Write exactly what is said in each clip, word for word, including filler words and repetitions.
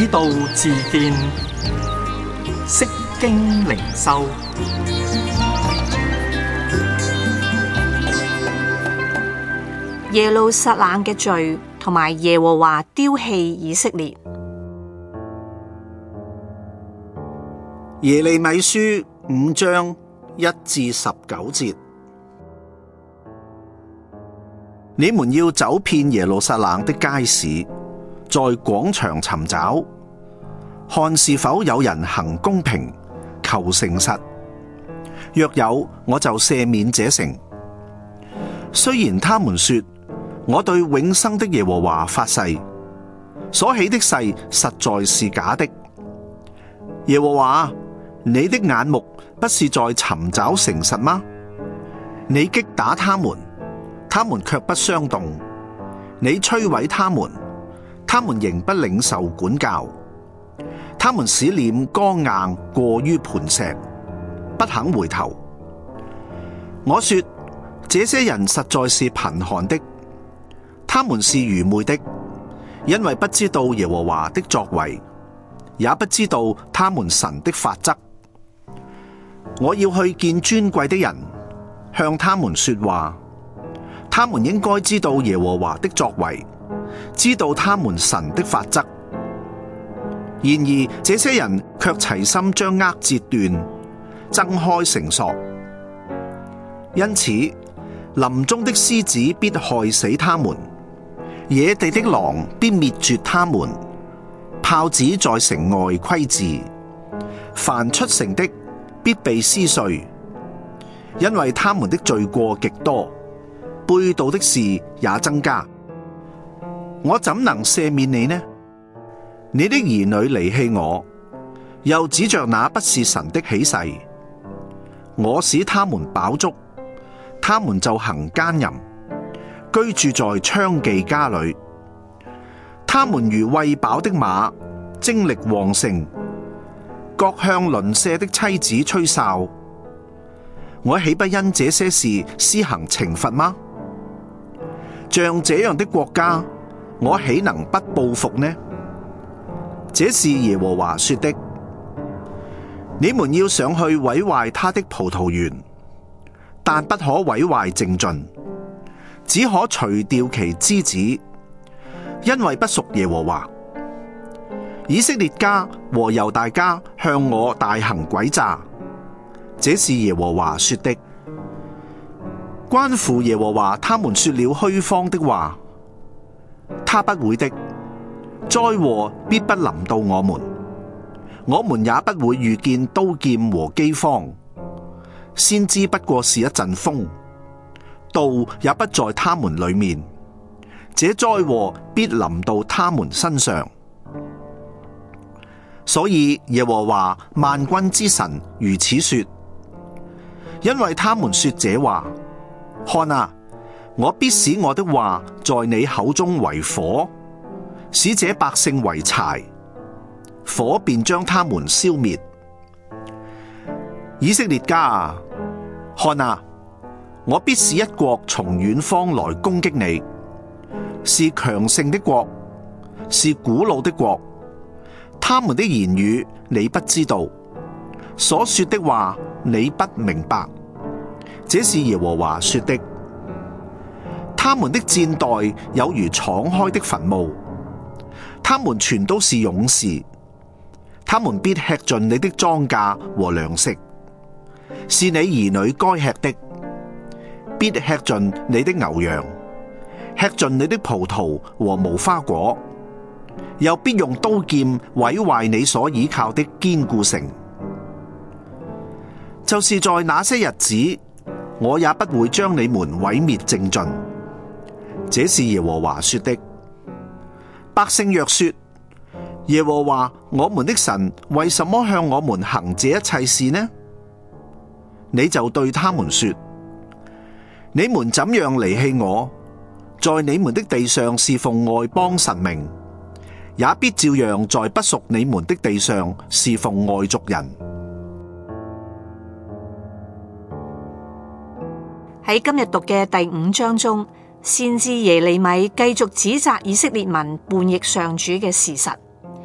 道自見，釋經靈修。 耶路撒冷嘅罪同埋耶和華丟棄以色列。 耶利米書五章一至十九節：你們要走遍耶路撒冷的街市，在廣場尋找，看是否有人行公平，求誠實。若有，我就赦免這城。雖然他們說，我對永生的耶和華發誓，所起的誓實在是假的。耶和華，你的眼目不是在尋找誠實嗎？你擊打他們，他們卻不傷動；你摧毀他們，他們仍不領受管教。他們使臉剛硬過於磐石，不肯回頭。我說，這些人實在是貧寒的，他們是愚昧的，因為不知道耶和華的作為，也不知道他們神的法則。我要去見尊貴的人，向他們說話，他們應該知道耶和華的作為，知道他們神的法則。然而這些人卻齊心將軛折斷，掙開繩索。因此林中的獅子必害死他們，野地的狼必滅絕他們。豹子在城外窺伺，凡出城的必被撕碎，因為他們的罪過極多，背道的事也增加。我怎能赦免你呢？你的兒女離棄我，又指着那不是神的起誓。我使他們飽足，他們就行奸淫，居住在娼妓家裏。他們如餵飽的馬，精力旺盛，各向鄰舍的妻子吹哨。我豈不因這些事施行懲罰嗎？像這樣的國家，我豈能不報復呢？這是耶和華說的。你們要上去毀壞他的葡萄園，但不可毀壞淨盡，只可除掉其枝子，因為不屬耶和華。以色列家和猶大家向我大行詭詐，這是耶和華說的。關乎耶和華，他們說了虛謊的話，他不會的。災禍必不臨到我們，我們也不會遇見刀劍和饑荒。先知不過是一陣風，道也不在他們裏面。這災禍必臨到他們身上。所以耶和華萬軍之神如此說：因為他們說這話，看啊，我必使我的話在你口中為火，使這百姓為柴，火便將他們消滅。以色列家啊，看啊，我必使一國從遠方來攻擊你，是強盛的國，是古老的國。他們的言語你不知道，所說的話你不明白。這是耶和華說的。他們的箭袋有如敞開的墳墓，他們全都是勇士，他們必吃盡你的莊稼和糧食，是你兒女該吃的，必吃盡你的牛羊，吃盡你的葡萄和無花果，又必用刀劍毀壞你所倚靠的堅固城。就是在那些日子，我也不會將你們毀滅淨盡。這是耶和華說的。百姓若說，耶和華我們的神為什麼向我們行這一切事呢？你就對他們說：你們怎樣離棄我，在你們的地上侍奉外邦神明，也必照樣在不屬你們的地上侍奉外族人。 喺今日讀嘅第五章中，先知耶利米繼續指責以色列民叛逆上主嘅事實。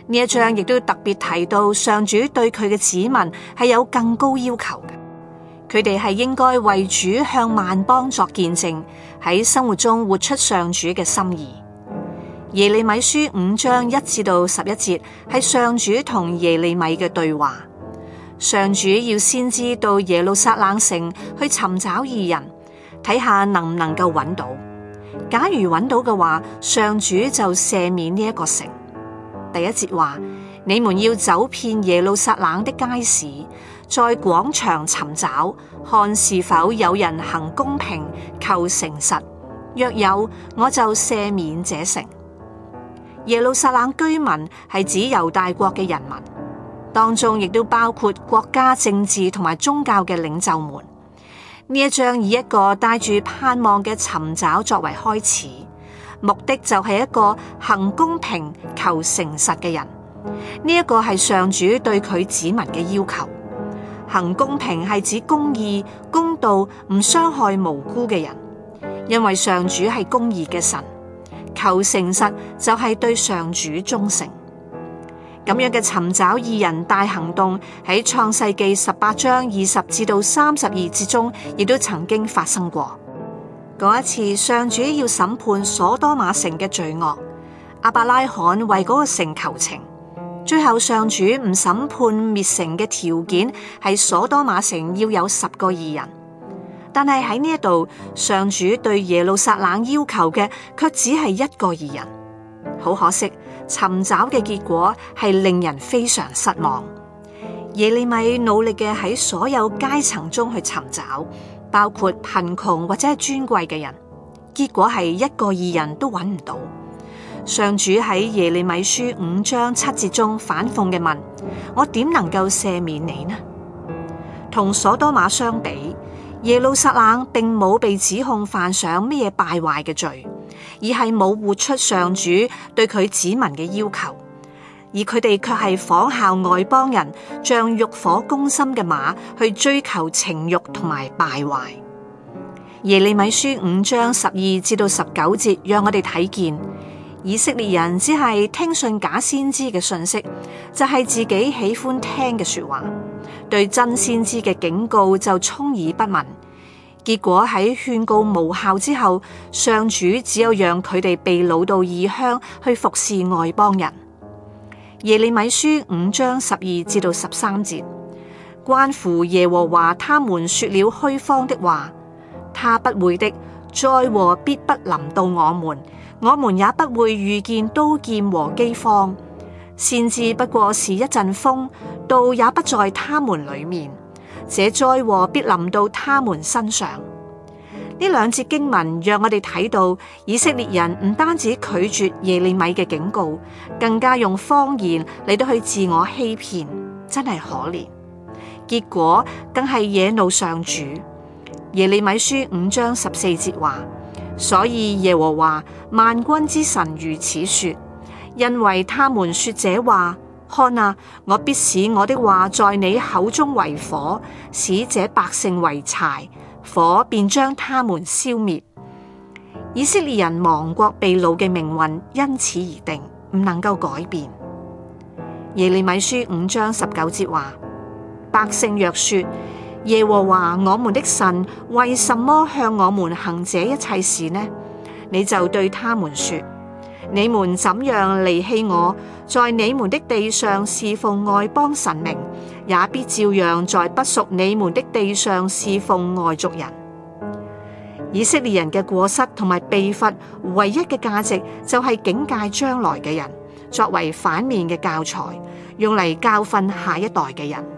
呢一章亦都特別提到上主對佢嘅子民係有更高要求嘅，佢哋係應該為主向萬邦作見證，喺生活中活出上主嘅心意。耶利米書五章一至到十一節係上主同耶利米嘅對話。上主要先知到耶路撒冷城去尋找義人，睇下能唔能夠揾到。假如揾到嘅話，上主就赦免呢一個城。第一節話：你們要走遍耶路撒冷的街市，在廣場尋找，看是否有人行公平、求誠實。若有，我就赦免這城。耶路撒冷居民係指猶大國嘅人民，當中亦都包括國家政治同埋宗教嘅領袖們。呢一章以一個帶住盼望嘅尋找作為開始，目的就係一個行公平、求誠實嘅人。呢一個係上主對佢子民嘅要求。行公平係指公義、公道，唔傷害無辜嘅人，因為上主係公義嘅神。求誠實就係對上主忠誠。咁樣嘅尋找義人大行動喺創世記十八章二十至到三十二節中，亦都曾經發生過。嗰一次，上主要審判所多瑪城嘅罪惡，亞伯拉罕為嗰個城求情，最後上主唔審判滅城嘅條件係所多瑪城要有十個義人。但係喺呢一度，上主對耶路撒冷要求嘅卻只係一個義人。好可惜，尋找嘅結果係令人非常失望。耶利米努力嘅喺所有階層中去尋找，包括貧窮或者係尊貴嘅人，結果係一個義人都揾唔到。上主喺耶利米書五章七節中反諷嘅問：我點能夠赦免你呢？同所多瑪相比，耶路撒冷並冇被指控犯上咩嘢敗壞嘅罪，而係冇活出上主對佢子民嘅要求，而佢哋卻係仿效外邦人，像欲火攻心嘅馬去追求情欲同埋敗壞。耶利米書五章十二至到十九節，讓我哋睇見以色列人只係聽信假先知嘅信息，就係自己喜歡聽嘅說話，對真先知嘅警告就充耳不聞。結果喺勸告無效之後，上主只有讓佢哋被擄到異鄉去服侍外邦人。耶利米書五章十二至到十三節，關乎耶和華他們說了虛謊的話，他不會的，災禍必不臨到我們，我們也不會遇見刀劍和饑荒。先知不過是一陣風，道也不在他們裏面，這災禍必臨到他們身上。呢兩節經文讓我哋睇到以色列人唔單止拒絕耶利米嘅警告，更加用謊言嚟到去自我欺騙，真係可憐。結果更係惹怒上主。耶利米書五章十四節話：所以耶和華萬軍之神如此說，因為他們說這話，看啊，我必使我的話在你口中為火，使這百姓為柴，火便將他們消滅。以色列人亡國被擄嘅命運因此而定，唔能夠改變。耶利米書五章十九節話：百姓若說，耶和華我們的神為什麼向我們行這一切事呢？你就對他們說：你們怎樣離棄我，在你們的地上侍奉外邦神明，也必照樣在不屬你們的地上侍奉外族人。以色列人嘅過失同埋被罰，唯一嘅價值就係警戒將來嘅人，作為反面嘅教材，用嚟教訓下一代嘅人。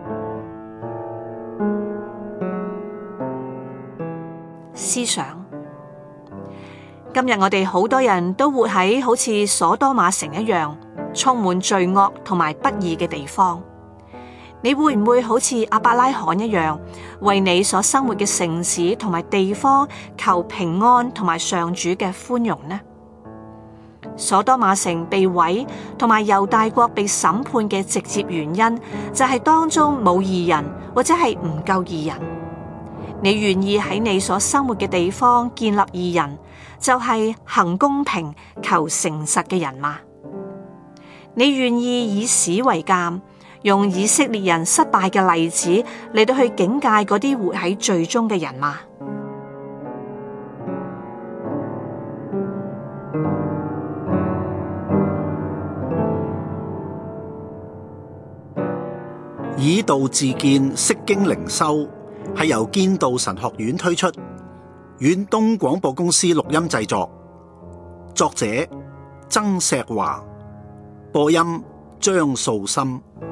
思想，今日我哋好多人都活喺好似所多瑪城一樣充滿罪惡同埋不義嘅地方。你會唔會好似亞伯拉罕一樣，為你所生活嘅城市同埋地方求平安同埋上主嘅寬容呢？所多瑪城被毀同埋猶大國被審判嘅直接原因，就係當中冇義人或者係唔夠義人。你願意喺你所生活嘅地方建立義人，就係行公平、求誠實嘅人嗎？ 你願意以史為鑑，用以色列人失敗嘅例子嚟到去警戒嗰啲活喺罪中嘅人嗎？ 以道自見，釋經靈修係由堅道神學院推出，遠東廣播公司錄音製作，作者曾碩華，播音張素心。